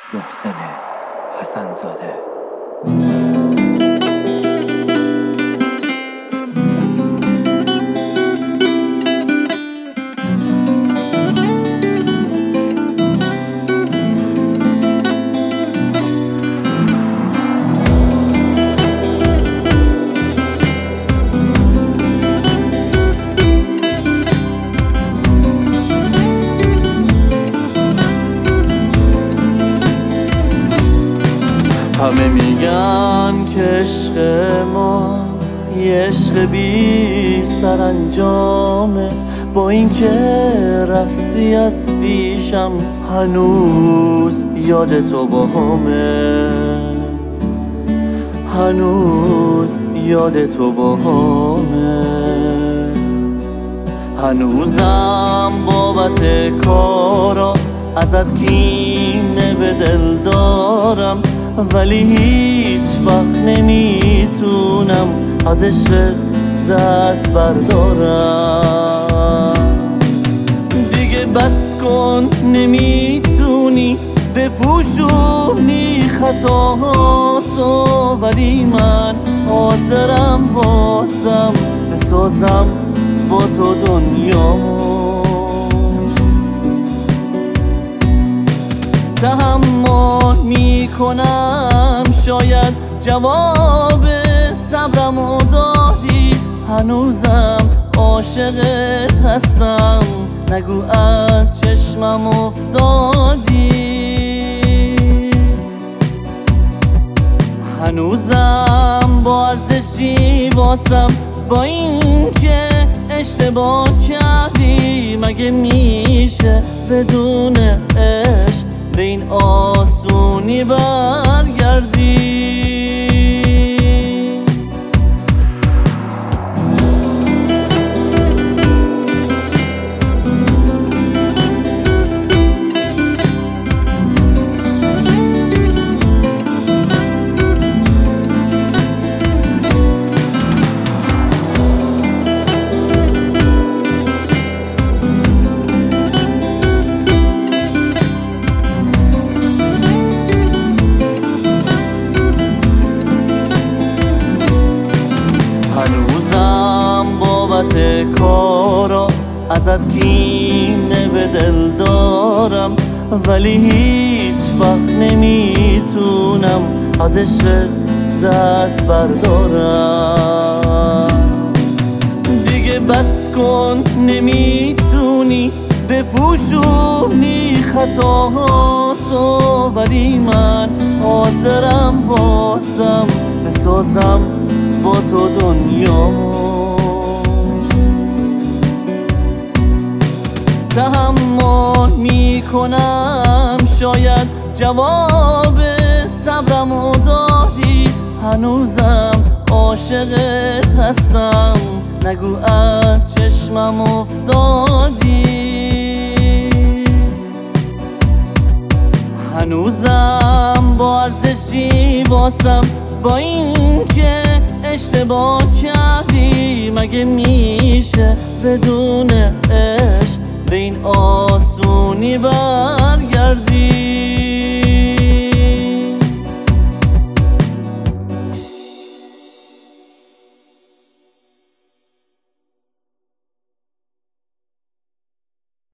محسن حسن‌زاده. همه میگن که عشق ما یه عشق بی سرانجامه، با اینکه رفتی از پیشم هنوز یاد تو باهامه، هنوز یاد تو باهامه. هنوزم بابت کارات ازت کینه به دل دارم، ولی هیچ وقت نمیتونم از عشق دست بردارم. دیگه بس کن، نمیتونی بپوشونی خطاهاتو، ولی من حاضرم بازم بسازم با تو دنیا. تحمل میکنم، شاید جواب صبرمو دادی، هنوزم عاشقت هستم، نگو از چشمم افتادی. هنوزم با ارزشی واسم، با اینکه اشتباه کردی، مگه میشه بدون عشق به این آسونی برگردی؟ هنوزم بابت کارات ازت کینه به دل دارم، ولی هیچ وقت نمیتونم از عشق دست بردارم. دیگه بس کن، نمیتونی بپوشونی خطاهاتو، ولی من حاضرم بازم بسازم با تو دنیا. تحمل میکنم، شاید جواب صبرمو دادی، هنوزم عاشقت هستم، نگو از چشمم افتادی. هنوزم با ارزشی واسم، با اینکه اشتباه کردی، مگه میشه بدون عشق به این آسونی برگردی؟